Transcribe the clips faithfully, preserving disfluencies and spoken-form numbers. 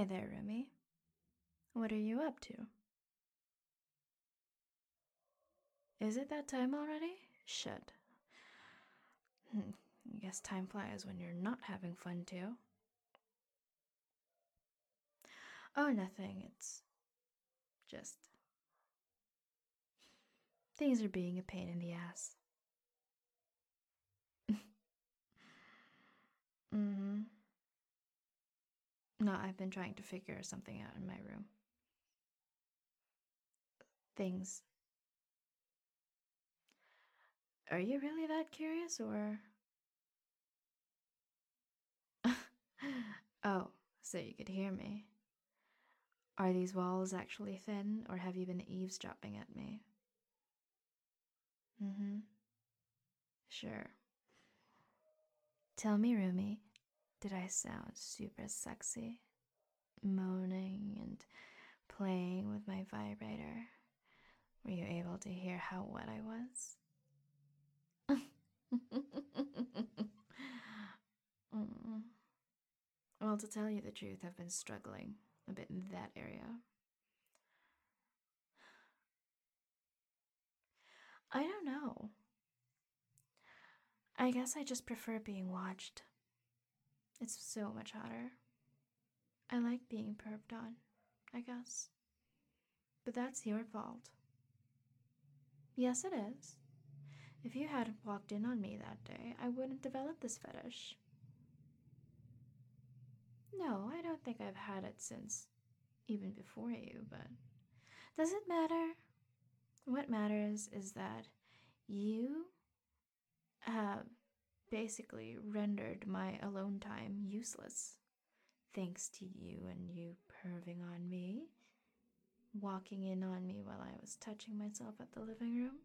Hey there, Remy. What are you up to? Is it that time already? Shit. Hmm, I guess time flies when you're not having fun, too. Oh, nothing. It's just. Things are being a pain in the ass. Mm hmm. No, I've been trying to figure something out in my room. Things. Are you really that curious, or. Oh, so you could hear me. Are these walls actually thin, or have you been eavesdropping at me? Mm hmm. Sure. Tell me, Rumi, did I sound super sexy? Moaning and playing with my vibrator. Were you able to hear how wet I was? Mm. Well, to tell you the truth, I've been struggling a bit in that area. I don't know. I guess I just prefer being watched. It's so much hotter. I like being perved on, I guess. But that's your fault. Yes, it is. If you hadn't walked in on me that day, I wouldn't develop this fetish. No, I don't think I've had it since even before you, but does it matter? What matters is that you have basically rendered my alone time useless. Thanks to you and you perving on me, walking in on me while I was touching myself at the living room.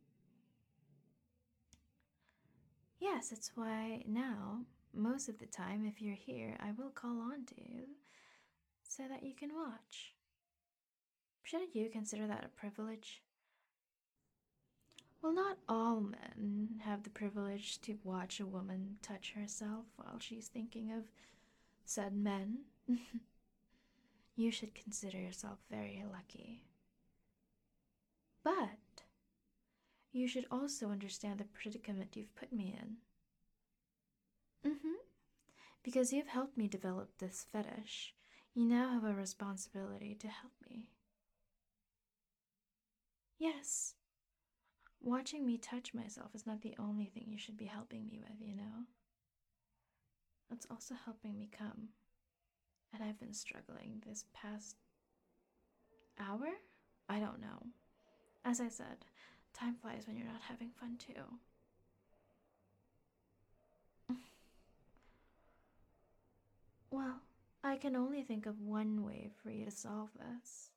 Yes, it's why now, most of the time, if you're here, I will call on to you so that you can watch. Shouldn't you consider that a privilege? Well, not all men have the privilege to watch a woman touch herself while she's thinking of said men. You should consider yourself very lucky. But you should also understand the predicament you've put me in. Mm-hmm. Because you've helped me develop this fetish, you now have a responsibility to help me. Yes, watching me touch myself is not the only thing you should be helping me with, you know? It's also helping me come. And I've been struggling this past hour? I don't know. As I said, time flies when you're not having fun too. Well, I can only think of one way for you to solve this.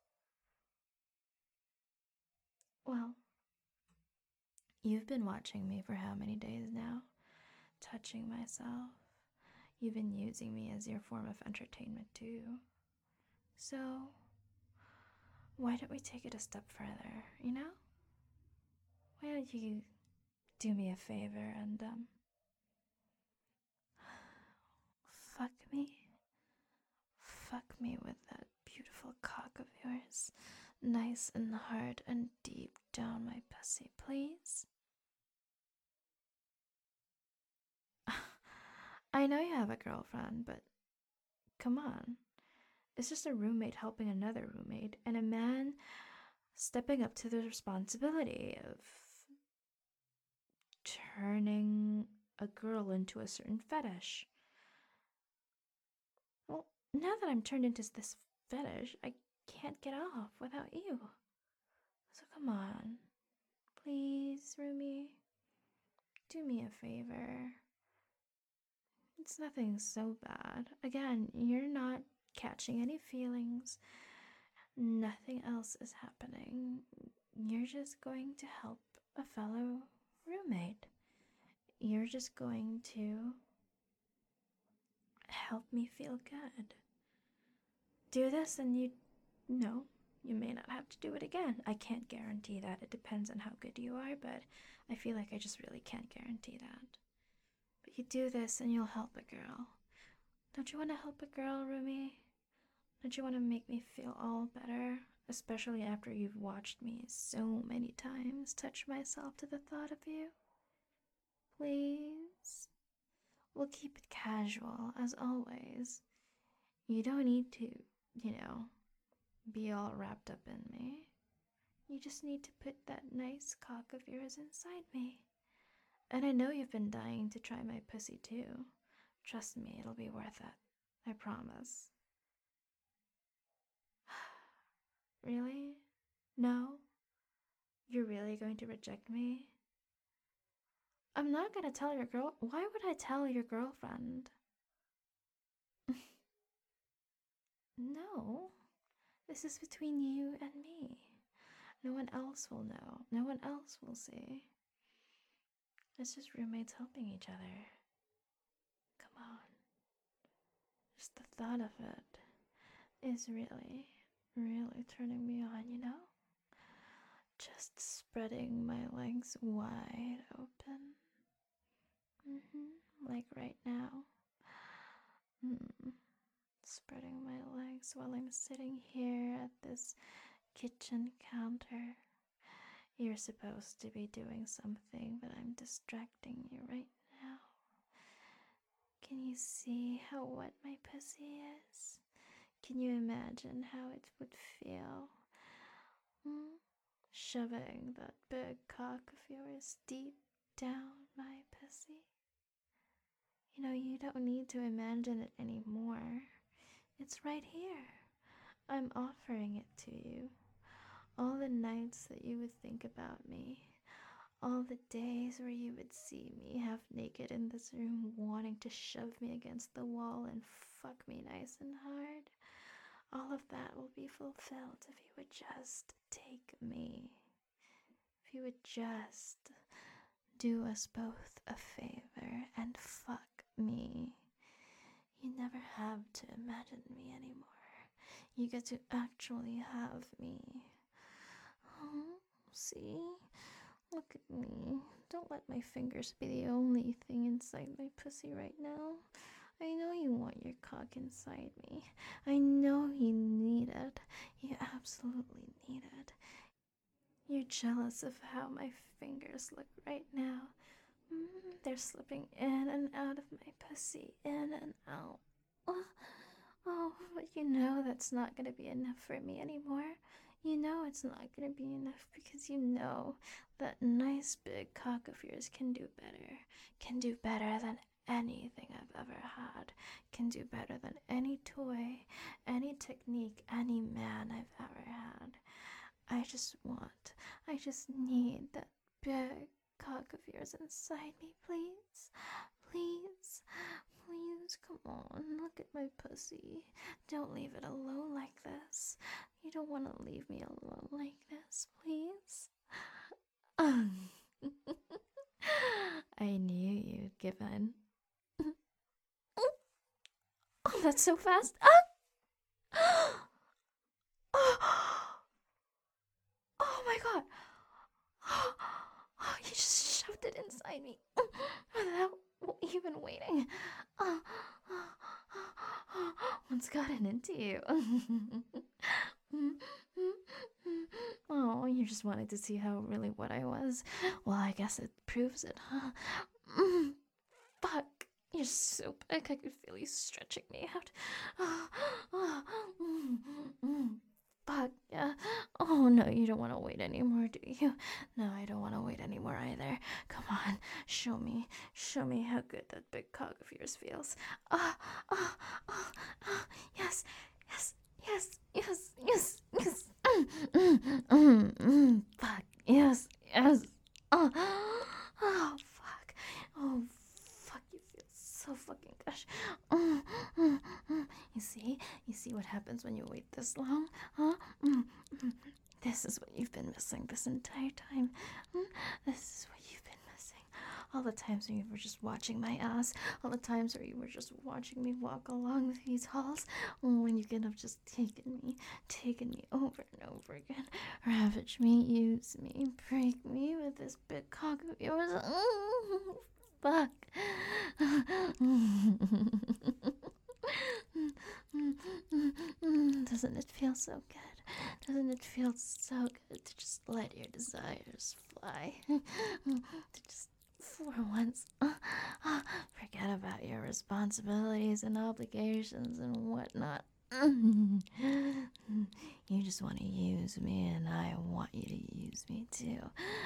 Well, you've been watching me for how many days now? Touching myself. You've been using me as your form of entertainment too. So, why don't we take it a step further, you know? Why don't you do me a favor and, um, fuck me? Fuck me with that beautiful cock of yours, nice and hard and deep down my pussy, please. I know you have a girlfriend, but come on. It's just a roommate helping another roommate, and a man stepping up to the responsibility of turning a girl into a certain fetish. Well, now that I'm turned into this fetish, I can't get off without you. So come on. Please, Rumi, do me a favor. It's nothing so bad. Again, you're not catching any feelings. Nothing else is happening. You're just going to help a fellow roommate. You're just going to help me feel good. Do this and you know, you may not have to do it again. I can't guarantee that. It depends on how good you are, but I feel like I just really can't guarantee that. But you do this and you'll help a girl. Don't you want to help a girl, Rumi? Don't you want to make me feel all better? Especially after you've watched me so many times touch myself to the thought of you? Please? We'll keep it casual, as always. You don't need to, you know, be all wrapped up in me. You just need to put that nice cock of yours inside me. And I know you've been dying to try my pussy too. Trust me, it'll be worth it. I promise. Really? No? You're really going to reject me? I'm not gonna tell your girl. Why would I tell your girlfriend? No. This is between you and me. No one else will know. No one else will see. It's just roommates helping each other. Come on. Just the thought of it is really, really turning me on, you know? Just spreading my legs wide open. Mm-hmm. Like right now. Mm. Spreading my legs while I'm sitting here at this kitchen counter. You're supposed to be doing something, but I'm distracting you right now. Can you see how wet my pussy is? Can you imagine how it would feel? Hmm? Shoving that big cock of yours deep down my pussy. You know, you don't need to imagine it anymore. It's right here. I'm offering it to you. All the nights that you would think about me, all the days where you would see me half naked in this room wanting to shove me against the wall and fuck me nice and hard, all of that will be fulfilled if you would just take me. If you would just do us both a favor and fuck me. You never have to imagine me anymore. You get to actually have me. Oh, see? Look at me. Don't let my fingers be the only thing inside my pussy right now. I know you want your cock inside me. I know you need it. You absolutely need it. You're jealous of how my fingers look right now. Mm, they're slipping in and out of my pussy, in and out. Oh, oh, but you know that's not going to be enough for me anymore. You know it's not going to be enough because you know that nice big cock of yours can do better. Can do better than anything I've ever had. Can do better than any toy, any technique, any man I've ever had. I just want, I just need that big cock of yours inside me, please. Please. Please, come on, look at my pussy. Don't leave it alone like this. You don't want to leave me alone like this, please. I knew you'd give in. Oh, that's so fast. Ah! Oh my god. Oh, you just shoved it inside me without even waiting. Oh, what's gotten into you? Oh, you just wanted to see how really what I was. Well, I guess it proves it, huh? Mm, fuck. You're so big, I could feel you stretching me out. Oh, oh, mm, mm, fuck, yeah. Oh, no, you don't want to wait anymore, do you? No, I don't want to wait anymore either. Come on, show me. Show me how good that big cock of yours feels. Ah, ah, ah, ah, yes, yes, yes, yes, yes, yes. Mm, mm, mm, mm, fuck, yes, yes. Oh, oh, fuck. Oh, fuck, you feel so fucking gosh. Mm, mm, mm. You see? You see what happens when you wait this long? Huh? Mm, mm. This is what you've been missing this entire time. Mm, this is what you've been missing. All the times when you were just watching my ass. All the times where you were just watching me walk along these halls. When you could have just taken me, taken me over and over again. Ravage me, use me, break me with this big cock of yours. Mm, fuck. doesn't it feel so good? Doesn't it feel so good to just let your desires fly? To just, for once, uh, uh, forget about your responsibilities and obligations and whatnot. You just want to use me, and I want you to use me too.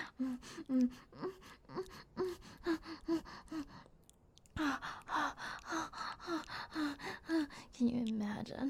Can you imagine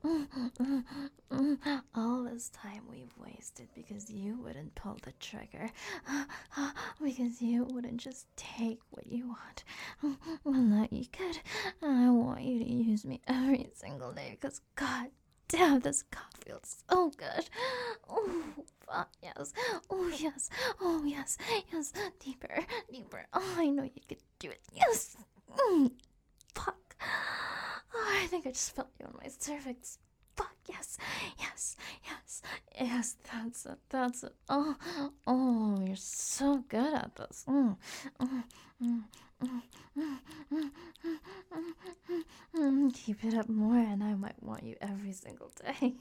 all this time we've wasted because you wouldn't pull the trigger, because you wouldn't just take what you want? Well, now you could, and I want you to use me every single day because God damn, this cock feels so good. Oh, fuck, yes. Oh, yes. Oh, yes. Yes. Deeper. Deeper. Oh, I know you could do it. Yes. Mm, fuck. Oh, I think I just felt you on my cervix. Fuck, yes. Yes. Yes. Yes, that's it. That's it. Oh, oh, you're so good at this. Mm, mm, mm, mm, mm, mm, mm, mm, mm. Keep it up more, and I might want you every single day.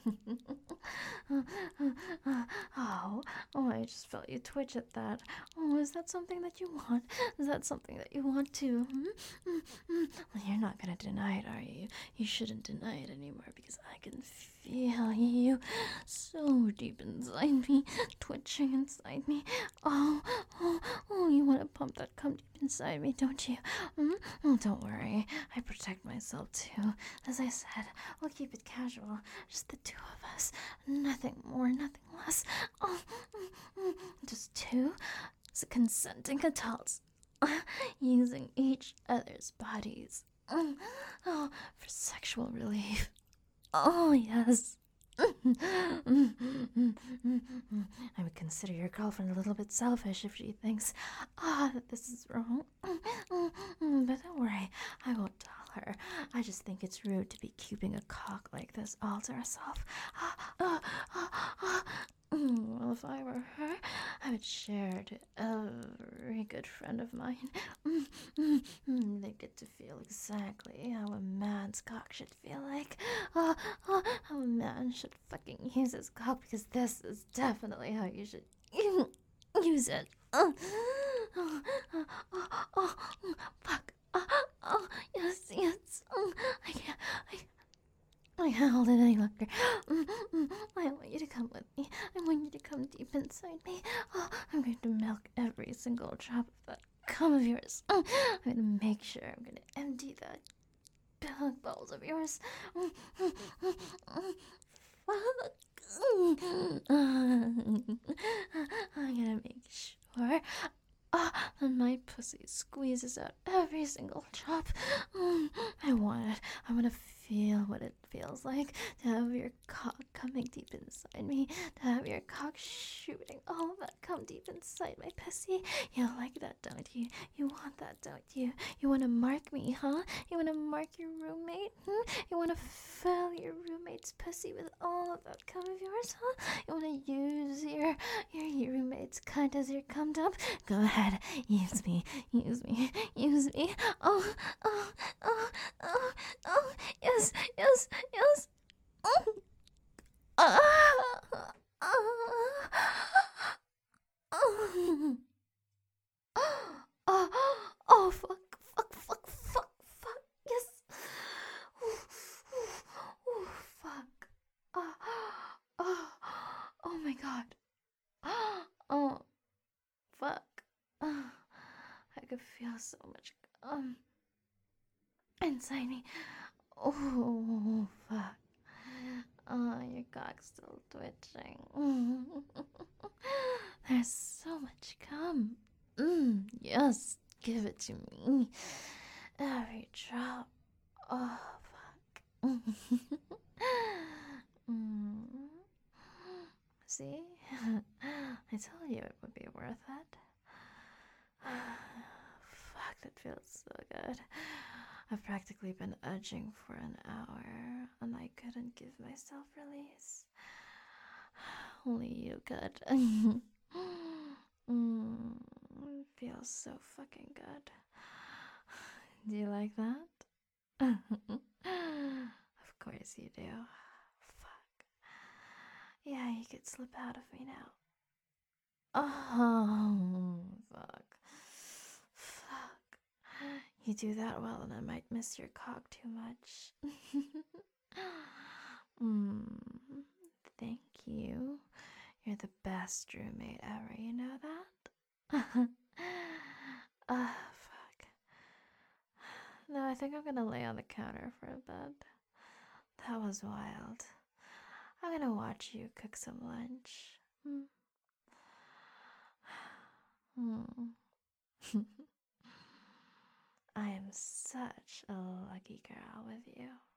oh, oh, I just felt you twitch at that. Oh, is that something that you want? Is that something that you want to? Hmm? Mm, mm. Well, you're not gonna deny it, are you? You shouldn't deny it anymore because I can feel you so deep inside me, twitching inside me. Oh, oh, oh, you want to pump that cum deep inside me, don't you? Mm? Oh, don't worry. I protect myself too. As I said, we'll keep it casual. Just the two of us. Nothing more, nothing less. Oh, mm, mm. Just two consenting adults using each other's bodies. Mm. Oh, for sexual relief. Oh, yes. I would consider your girlfriend a little bit selfish if she thinks, ah, that this is wrong. But don't worry, I won't tell her. I just think it's rude to be keeping a cock like this all to herself. Well, if I were her, I would share it to every good friend of mine. They get to feel exactly how a man's cock should feel like. Uh, uh, how a man should fucking use his cock, because this is definitely how you should use it. Uh, oh, oh, oh, oh, fuck. Oh, oh, yes, yes. Oh, I can't. I, I can't hold it any longer. Mm, mm, I want you to come with me. I want you to come deep inside me. Oh, I'm going to milk every single drop of that cum of yours. Mm, I'm going to make sure I'm going to empty that big balls of yours. Mm, mm, mm, mm, fuck. Mm, I'm going to make sure Ah, and my pussy squeezes out every single drop. Mm, I want it. I want to feel what it feels like to have your cock coming deep inside me, to have your cock shooting all of that cum deep inside my pussy. You like that, don't you? You want that, don't you? You want to mark me, huh? You want to mark your roommate? Hmm? You want to fill your roommate's pussy with all of that cum of yours, huh? You want to use your, your, your roommate's cunt as your cum dump? Go ahead, use me, use me, use me. Oh, oh, oh, oh, oh, yes, yes, yes. Oh, ah, ah, oh, oh, oh, fuck, fuck, fuck, fuck, fuck, yes. Ooh, ooh, ooh, fuck. Oh, oh, oh my god. Oh, fuck. Oh, I could feel so much um inside me. Oh, fuck. Oh, your cock's still twitching. There's so much cum. Mm, yes, give it to me. Every drop. Oh, fuck. mm. See? I told you it would be worth it. Fuck, that feels so good. I've practically been edging for an hour, and I couldn't give myself release. Only you could. mm, it feels so fucking good. Do you like that? Of course you do. Fuck. Yeah, you could slip out of me now. Oh, fuck. Fuck. You do that well, and I might miss your cock too much. mm, Thank you. You're the best roommate ever, you know that? Ah, fuck. No, I think I'm gonna lay on the counter for a bit. That was wild. I'm gonna watch you cook some lunch. Hmm. Hmm. I am such a lucky girl with you.